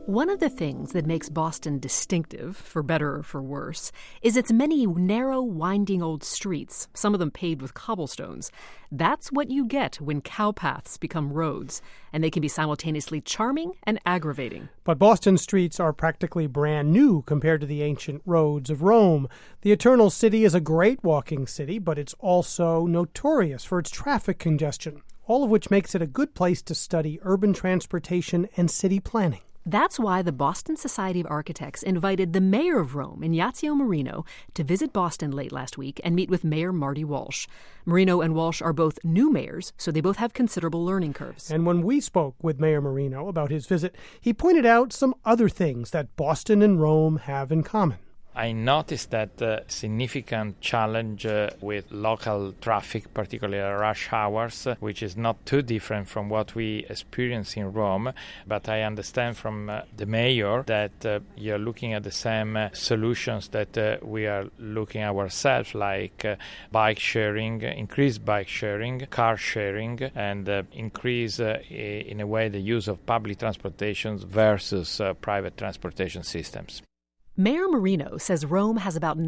One of the things that makes Boston distinctive, for better or for worse, is its many narrow, winding old streets, some of them paved with cobblestones. That's what you get when cowpaths become roads, and they can be simultaneously charming and aggravating. But Boston streets are practically brand new compared to the ancient roads of Rome. The Eternal City is a great walking city, but it's also notorious for its traffic congestion, all of which makes it a good place to study urban transportation and city planning. That's why the Boston Society of Architects invited the mayor of Rome, Ignazio Marino, to visit Boston late last week and meet with Mayor Marty Walsh. Marino and Walsh are both new mayors, so they both have considerable learning curves. And when we spoke with Mayor Marino about his visit, he pointed out some other things that Boston and Rome have in common. I noticed that significant challenge with local traffic, particularly rush hours, which is not too different from what we experience in Rome. But I understand from the mayor that you're looking at the same solutions that we are looking ourselves, like bike sharing, increased bike sharing, car sharing, and increase in a way the use of public transportation versus private transportation systems. Mayor Marino says Rome has about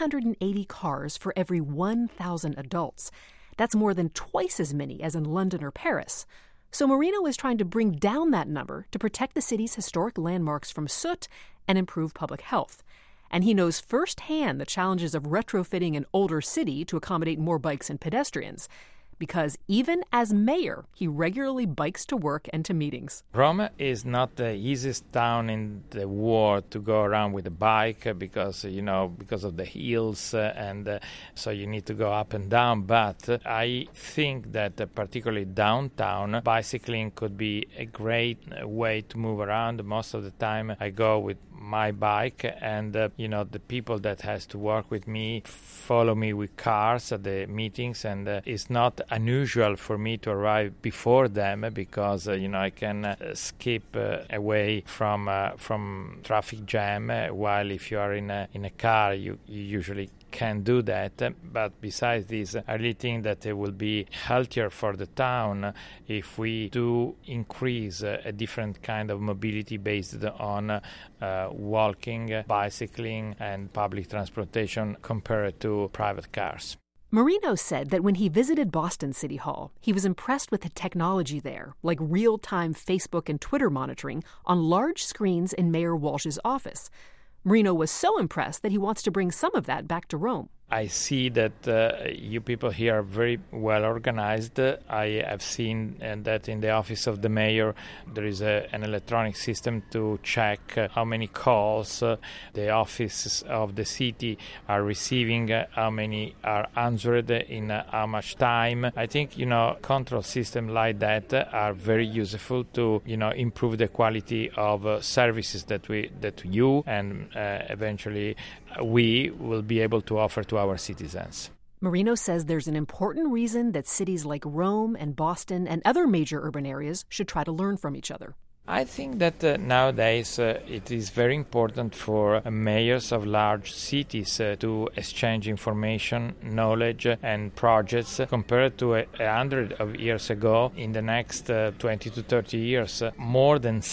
980 cars for every 1,000 adults. That's more than twice as many as in London or Paris. So Marino is trying to bring down that number to protect the city's historic landmarks from soot and improve public health. And he knows firsthand the challenges of retrofitting an older city to accommodate more bikes and pedestrians. Because even as mayor, he regularly bikes to work and to meetings. Rome is not the easiest town in the world to go around with a bike because of the hills and so you need to go up and down. But I think that particularly downtown, bicycling could be a great way to move around. Most of the time I go with my bike and the people that has to work with me follow me with cars at the meetings, and it's not unusual for me to arrive before them because I can skip away from traffic jam, while if you are in a car you usually can do that. But besides this, I really think that it will be healthier for the town if we do increase a different kind of mobility based on walking, bicycling, and public transportation compared to private cars. Marino said that when he visited Boston City Hall, he was impressed with the technology there, like real-time Facebook and Twitter monitoring on large screens in Mayor Walsh's office. Marino was so impressed that he wants to bring some of that back to Rome. I see that you people here are very well organized. I have seen that in the office of the mayor there is an electronic system to check how many calls the offices of the city are receiving, how many are answered in how much time. I think control systems like that are very useful to improve the quality of services that you and eventually we will be able to offer to our citizens. Marino says there's an important reason that cities like Rome and Boston and other major urban areas should try to learn from each other. I think that nowadays it is very important for mayors of large cities to exchange information, knowledge and projects compared to 100 of years ago. In the next 20 to 30 years, more than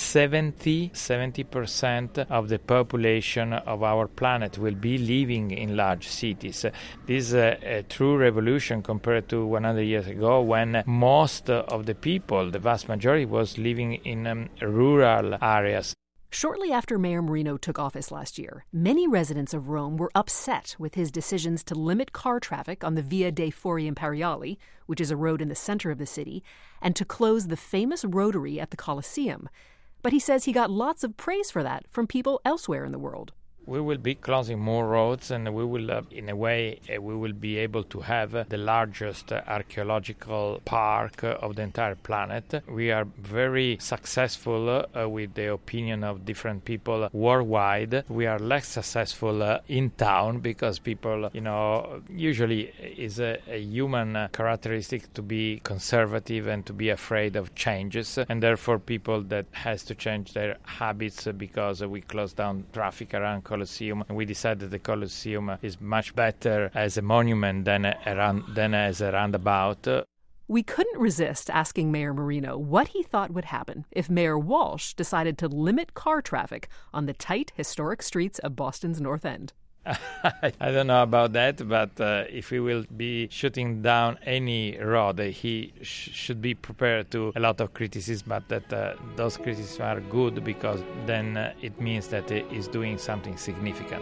70% of the population of our planet will be living in large cities. This is a true revolution compared to 100 years ago when most of the people, the vast majority, was living in rural areas. Shortly after Mayor Marino took office last year, many residents of Rome were upset with his decisions to limit car traffic on the Via dei Fori Imperiali, which is a road in the center of the city, and to close the famous rotary at the Colosseum. But he says he got lots of praise for that from people elsewhere in the world. We will be closing more roads, and we will, in a way, we will be able to have the largest archaeological park of the entire planet. We are very successful with the opinion of different people worldwide. We are less successful in town because people, usually is a human characteristic to be conservative and to be afraid of changes, and therefore people that has to change their habits because we close down traffic around Colosseum, and we decided the Colosseum is much better as a monument than as a roundabout. We couldn't resist asking Mayor Marino what he thought would happen if Mayor Walsh decided to limit car traffic on the tight, historic streets of Boston's North End. I don't know about that, but if he will be shutting down any road, he should be prepared to a lot of criticism, but that those criticisms are good because then it means that he is doing something significant.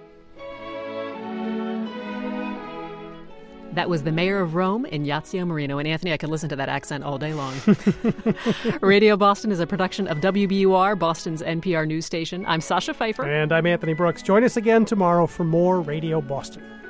That was the mayor of Rome, Ignazio Marino. And Anthony, I could listen to that accent all day long. Radio Boston is a production of WBUR, Boston's NPR news station. I'm Sasha Pfeiffer. And I'm Anthony Brooks. Join us again tomorrow for more Radio Boston.